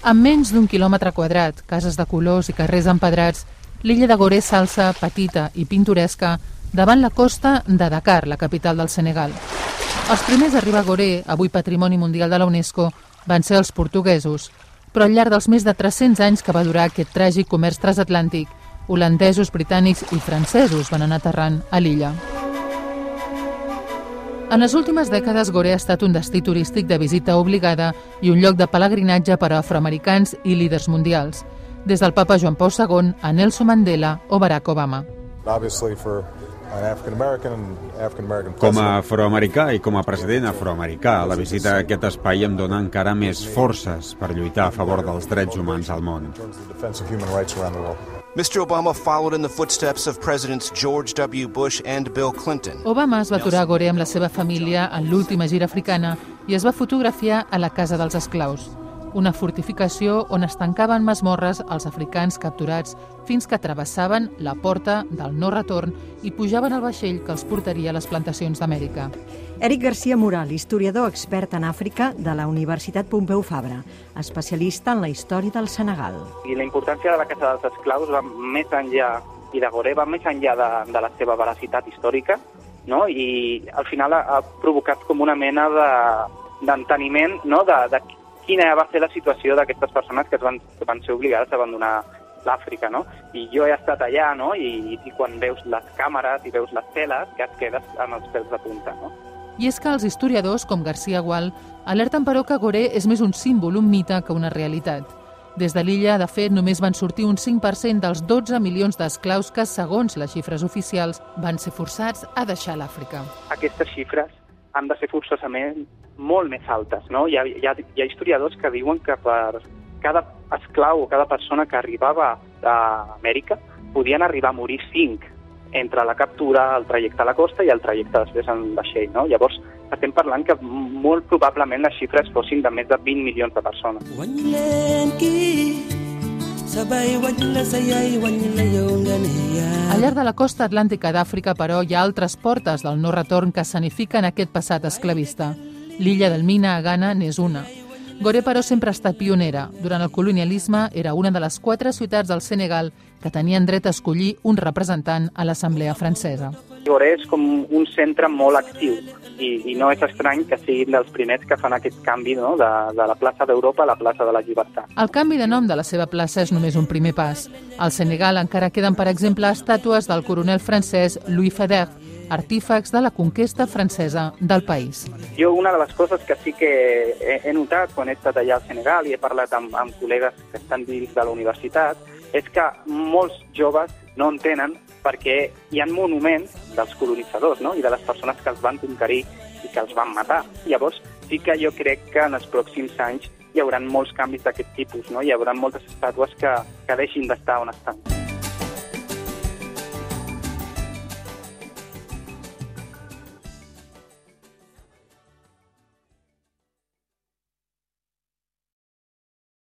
Amb menys d'1 quilòmetre quadrat, cases de colors i carrers empedrats, l'illa de Gorée s'alça, petita i pintoresca, davant la costa de Dakar, la capital del Senegal. Els primers a arribar a Gorée, avui Patrimoni Mundial de la UNESCO, van ser els portuguesos, però al llarg dels més de 300 anys que va durar aquest tràgic comerç transatlàntic, holandesos, britànics i francesos van anar aterrant a l'illa. En les últimes dècades, Gorée ha estat un destí turístic de visita obligada i un lloc de pelegrinatge per a afroamericans i líders mundials, des del papa Joan Paul II a Nelson Mandela o Barack Obama. Com a afroamericà i com a president afroamericà, la visita a aquest espai em dona encara més forces per lluitar a favor dels drets humans al món. Mr. Obama followed in the footsteps of Presidents George W. Bush and Bill Clinton. Obama es va aturar a Gorée amb la seva família en l'última gira africana i es va fotografiar a la Casa dels Esclaus, una fortificació on es tancaven masmorres als africans capturats fins que travessaven la porta del no retorn i pujaven al vaixell que els portaria a les plantacions d'Amèrica. Eric García Moral, historiador expert en Àfrica de la Universitat Pompeu Fabra, especialista en la història del Senegal. I la importància de la Casa dels Esclaus va més enllà, i de Gorée va més enllà de la seva veracitat històrica, no? I al final ha provocat com una mena d'enteniment, no? de quina va ser la situació d'aquestes persones que van ser obligades a abandonar l'Àfrica, no? I jo he estat allà, no? I quan veus les càmeres i veus les teles, que et quedes amb els pèls de punta, no? I és que els historiadors, com García Gual, alerten però que Gorée és més un símbol, un mite, que una realitat. Des de l'illa, de fet, només van sortir un 5% dels 12 milions d'esclaus que, segons les xifres oficials, van ser forçats a deixar l'Àfrica. Aquestes xifres han de ser forçosament molt més altes, no? Hi ha historiadors que diuen que per cada esclau o cada persona que arribava a Amèrica podien arribar a morir 5 entre la captura, el trajecte a la costa i el trajecte després en vaixell, no? Llavors, estem parlant que molt probablement les xifres fossin de més de 20 milions de persones. Al llarg de la costa atlàntica d'Àfrica, però, hi ha altres portes del no retorn que escenifiquen aquest passat esclavista. L'illa d'Elmina, a Ghana, n'és una. Gorée, però, sempre ha estat pionera. Durant el colonialisme era una de les 4 ciutats del Senegal que tenien dret a escollir un representant a l'Assemblea francesa. Gorée és com un centre molt actiu i no és estrany que siguin dels primers que fan aquest canvi, no? de la plaça d'Europa a la plaça de la Llibertat. El canvi de nom de la seva plaça és només un primer pas. Al Senegal encara queden, per exemple, estàtues del coronel francès Louis Faidherbe, artífex de la conquesta francesa del país. Jo una de les coses que sí que he notat quan he estat allà al Senegal i he parlat amb col·legues que estan dins de la universitat és que molts joves no entenen perquè hi ha monuments dels colonitzadors, no? I de les persones que els van conquerir i que els van matar. Llavors sí que jo crec que en els pròxims anys hi haurà molts canvis d'aquest tipus, no? Hi haurà moltes estàtues que deixin d'estar on estan.